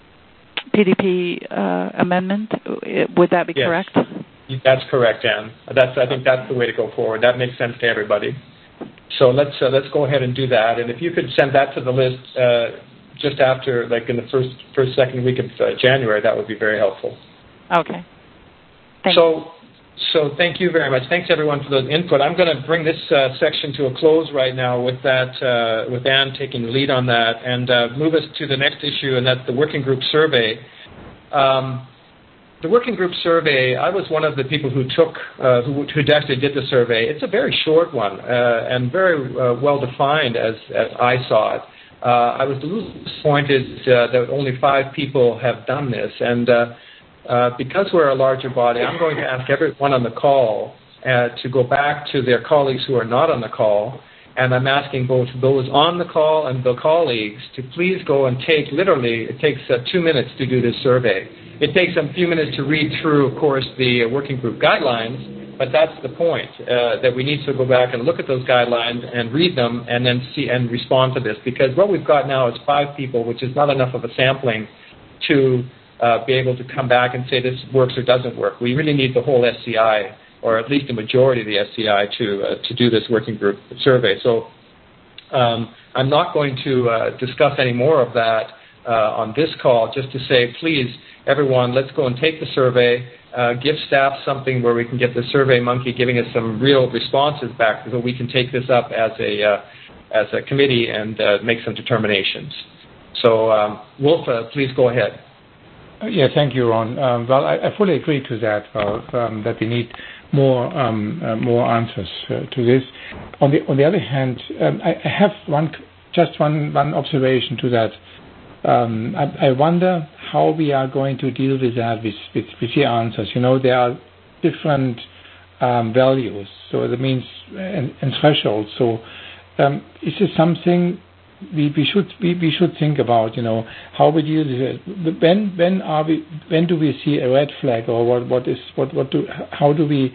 P D P uh, amendment. Would that be yes. correct? That's correct, Anne. That's I think that's the way to go forward. That makes sense to everybody. So let's uh, let's go ahead and do that. And if you could send that to the list uh, just after, like in the first first second week of uh, January, that would be very helpful. Okay. Thank so you. so thank you very much. Thanks everyone for the input. I'm going to bring this uh, section to a close right now with that uh, with Anne taking the lead on that, and uh, move us to the next issue, and that's the working group survey. Um, The working group survey, I was one of the people who took, uh, who, who actually did the survey. It's a very short one uh, and very uh, well defined as, as I saw it. Uh, I was a little disappointed uh, that only five people have done this. And uh, uh, because we're a larger body, I'm going to ask everyone on the call uh, to go back to their colleagues who are not on the call. And I'm asking both those on the call and the colleagues to please go and take, literally, it takes uh, two minutes to do this survey. It takes a few minutes to read through, of course, the working group guidelines, but that's the point, uh, that we need to go back and look at those guidelines and read them and then see and respond to this. Because what we've got now is five people, which is not enough of a sampling to uh, be able to come back and say this works or doesn't work. We really need the whole S C I, or at least the majority of the S C I, to uh, to do this working group survey. So um, I'm not going to uh, discuss any more of that uh, on this call, just to say, please, everyone, let's go and take the survey, uh, give staff something where we can get the Survey Monkey giving us some real responses back so we can take this up as a uh, as a committee and uh, make some determinations. So, um, Wolf, uh, please go ahead. Yeah, thank you, Ron. Um, well, I, I fully agree to that, well, um, that we need more um, uh, more answers uh, to this. On the on the other hand, um, I, I have one just one one observation to that. Um, I, I wonder how we are going to deal with that with, with, with the answers. You know, there are different um, values, so that means and, and thresholds. So, um, is this something we, we should we, we should think about? You know, how we deal with it. When when are we? When do we see a red flag, or what what is what what do how do we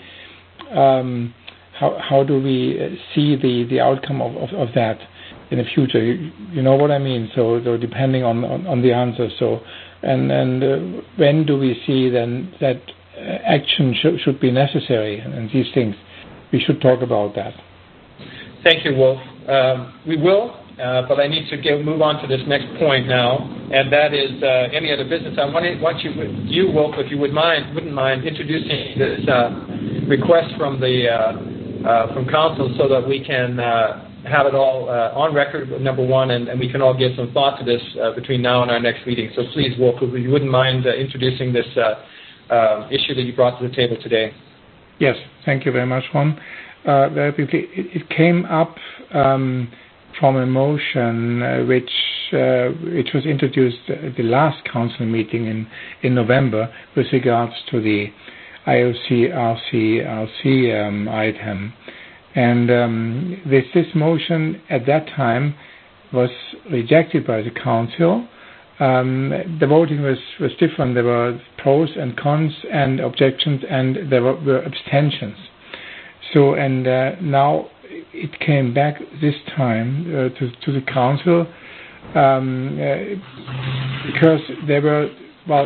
um, how how do we see the, the outcome of, of, of that in the future? You, you know what I mean? So, so depending on, on, on the answer. So, and and uh, when do we see then that uh, action sh- should be necessary and, and these things? We should talk about that. Thank you, Wolf. Um, we will, uh, but I need to get, move on to this next point now, and that is uh, any other business. I want, want you, you, Wolf, if you would mind, wouldn't mind introducing this uh, request from the uh, uh, from council, so that we can uh, have it all uh, on record, number one, and, and we can all give some thought to this uh, between now and our next meeting. So please, Wolf, if you wouldn't mind uh, introducing this uh, uh, issue that you brought to the table today. Yes, thank you very much, Ron. Uh, very briefly, it, it came up um, from a motion uh, which uh, which was introduced at the last council meeting in, in November with regards to the I O C R C R C um, item. And um, this, this motion at that time was rejected by the council. Um, the voting was, was different. There were pros and cons and objections, and there were, were abstentions. So, and uh, now it came back this time uh, to, to the council um, uh, because there were, well,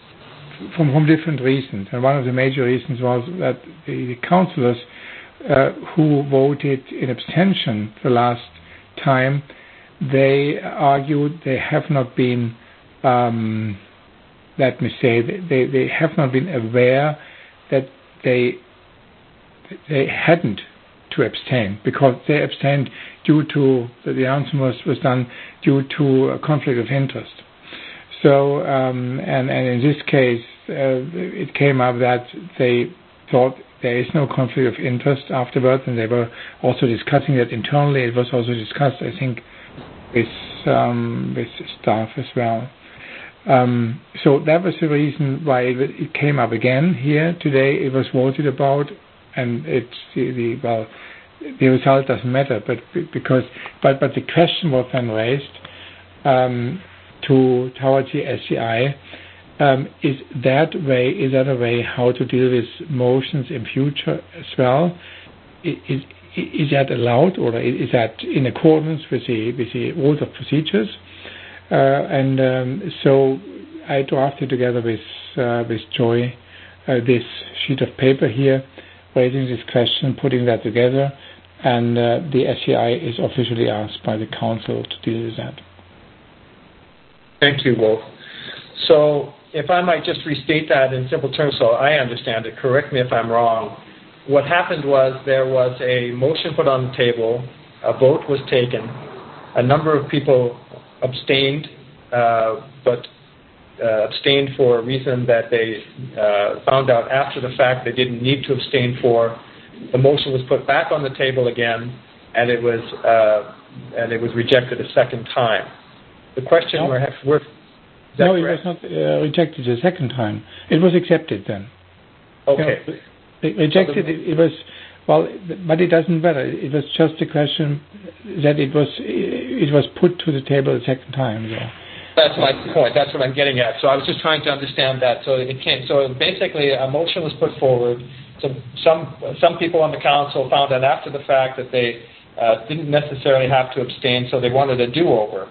from, from different reasons. And one of the major reasons was that the, the councillors uh, who voted in abstention the last time, they argued they have not been, um, let me say, they, they have not been aware that they they hadn't to abstain, because they abstained due to, the answer was, was done due to a conflict of interest. So, um, and, and in this case, uh, it came up that they thought there is no conflict of interest afterwards, and they were also discussing that internally. It was also discussed, I think, with, um, with staff as well. Um, so that was the reason why it, it came up again here today. It was voted about, and it's the, the well, the result doesn't matter, but because but but the question was then raised um, to towards the S C I. Um, is that way? Is that a way how to deal with motions in future as well? Is, is, is that allowed, or is that in accordance with the with the rules of procedures? Uh, and um, so I drafted together with uh, with Joy uh, this sheet of paper here, raising this question, putting that together. and uh, the S C I is officially asked by the Council to deal with that. Thank you, Wolf. So if I might just restate that in simple terms so I understand it, correct me if I'm wrong. What happened was there was a motion put on the table, a vote was taken, a number of people abstained, uh, but uh, abstained for a reason that they uh, found out after the fact they didn't need to abstain for. The motion was put back on the table again, and it was uh, and it was rejected a second time. The question no. we're, we're no, correct? It was not uh, rejected a second time. It was accepted then. Okay. You know, rejected. It, it was well, but it doesn't matter. It was just a question that it was it was put to the table a second time. So. That's my point. That's what I'm getting at. So I was just trying to understand that. So it came. So basically, a motion was put forward. So some some people on the council found out after the fact that they uh, didn't necessarily have to abstain, so they wanted a do-over.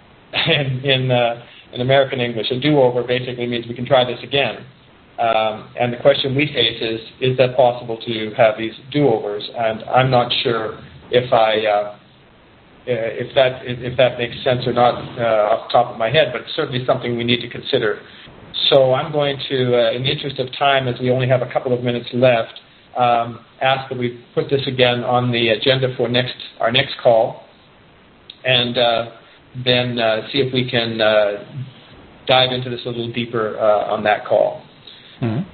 in in, uh, in American English, a do-over basically means we can try this again. Um, and the question we face is: is that possible to have these do-overs? And I'm not sure if I uh, if that if that makes sense or not uh, off the top of my head, but it's certainly something we need to consider. So I'm going to, uh, in the interest of time, as we only have a couple of minutes left, um, ask that we put this again on the agenda for next our next call, and uh, then uh, see if we can uh, dive into this a little deeper uh, on that call. Mm-hmm.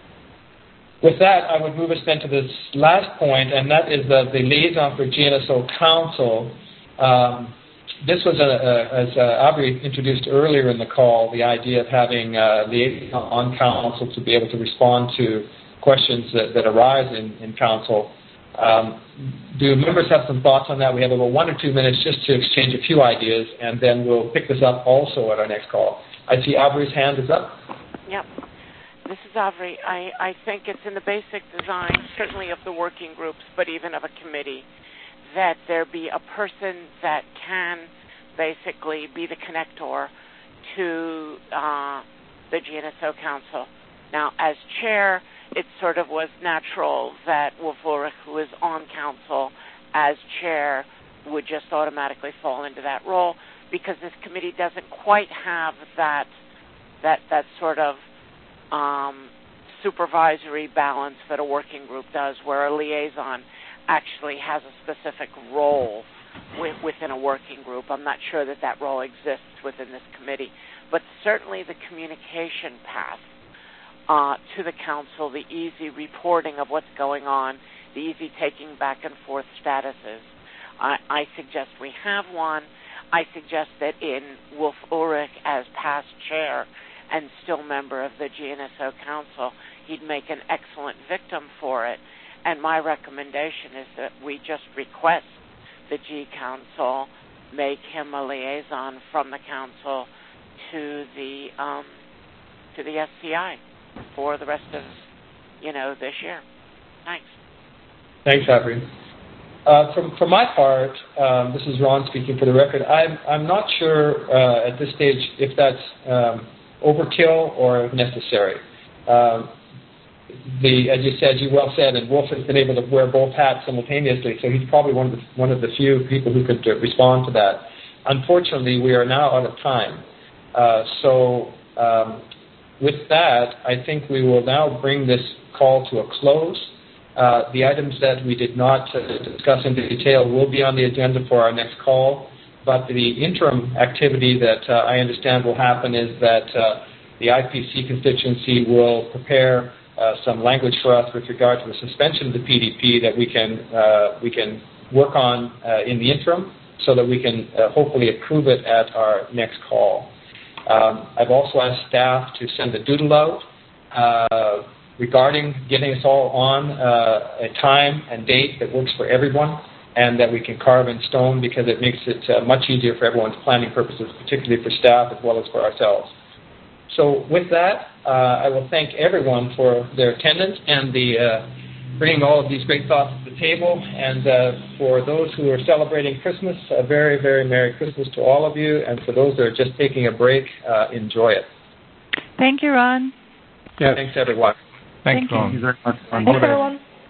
With that, I would move us then to this last point, and that is the, the liaison for G N S O Council. Um, This was, a, a, as uh, Aubrey introduced earlier in the call, the idea of having uh, liaison on council to be able to respond to questions that, that arise in, in council. Um, do members have some thoughts on that? We have about one or two minutes just to exchange a few ideas, and then we'll pick this up also at our next call. I see Aubrey's hand is up. Yep. This is Aubrey. I, I think it's in the basic design, certainly of the working groups, but even of a committee, that there be a person that can basically be the connector to uh, the G N S O Council. Now, as chair, it sort of was natural that Wolf Ulrich, who is on council as chair, would just automatically fall into that role, because this committee doesn't quite have that that that sort of um, supervisory balance that a working group does, where a liaison actually has a specific role with, within a working group. I'm not sure that that role exists within this committee, but certainly the communication path uh, to the council, the easy reporting of what's going on, the easy taking back and forth statuses. I, I suggest we have one. I suggest that in Wolf Ulrich as past chair and still member of the G N S O Council, he'd make an excellent victim for it. And my recommendation is that we just request the G Council make him a liaison from the council to the um, to the S C I for the rest of, you know, this year. Thanks. Thanks, Aubrey. Uh, from, for my part, um, this is Ron speaking for the record. I'm I'm not sure uh, at this stage if that's um, overkill or necessary. Um, The, as you said, you well said, and Wolf has been able to wear both hats simultaneously, so he's probably one of the, one of the few people who could uh, respond to that. Unfortunately, we are now out of time. Uh, so um, with that, I think we will now bring this call to a close. Uh, the items that we did not uh, discuss in detail will be on the agenda for our next call, but the interim activity that uh, I understand will happen is that uh, the I P C constituency will prepare Uh, some language for us with regard to the suspension of the P D P that we can uh, we can work on uh, in the interim, so that we can uh, hopefully approve it at our next call. Um, I've also asked staff to send a doodle out uh, regarding getting us all on uh, a time and date that works for everyone, and that we can carve in stone, because it makes it uh, much easier for everyone's planning purposes, particularly for staff as well as for ourselves. So with that, uh, I will thank everyone for their attendance and the uh, bringing all of these great thoughts to the table. And uh, for those who are celebrating Christmas, a very, very Merry Christmas to all of you. And for those that are just taking a break, uh, enjoy it. Thank you, Ron. Yes. Thanks, everyone. Thanks, Thank Ron. Thank you very much. Thanks, everyone.